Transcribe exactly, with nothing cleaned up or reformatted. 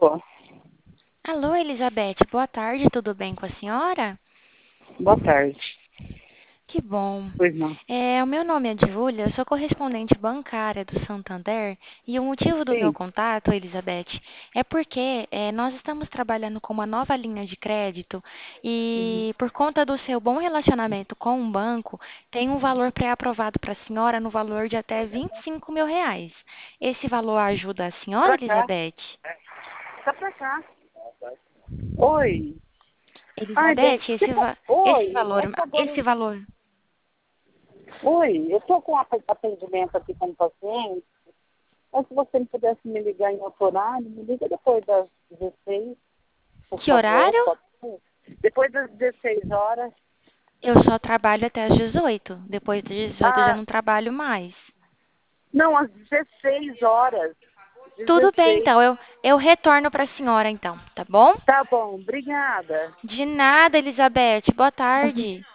cinco. Alô, Elizabeth, boa tarde, tudo bem com a senhora? Boa tarde. Que bom. Pois não. É, o meu nome é Júlia, eu sou correspondente bancária do Santander e o motivo do meu Sim. contato, Elizabeth, é porque é, nós estamos trabalhando com uma nova linha de crédito Uhum. e por conta do seu bom relacionamento com o banco, tem um valor pré-aprovado para a senhora no valor de até vinte e cinco mil reais. Esse valor ajuda a senhora, Pra cá. Elizabeth? Tá pra cá. Oi. Ai, bem. Elizabeth, Você esse, tá... va- esse Oi. valor, É que agora... esse valor. Oi. Eu tô com ap- atendimento aqui com o paciente. Mas se você não pudesse me ligar em outro horário, me liga depois das dezesseis, por Que favor. horário? Pode ser? Depois das dezesseis horas. Eu só trabalho até às dezoito. Depois das dezoito eu já Ah, não trabalho mais. não, às dezesseis horas. Tudo bem, dezesseis. então. Eu, eu retorno para a senhora, então, tá bom? Tá bom. Obrigada. De nada, Elizabeth. Boa tarde.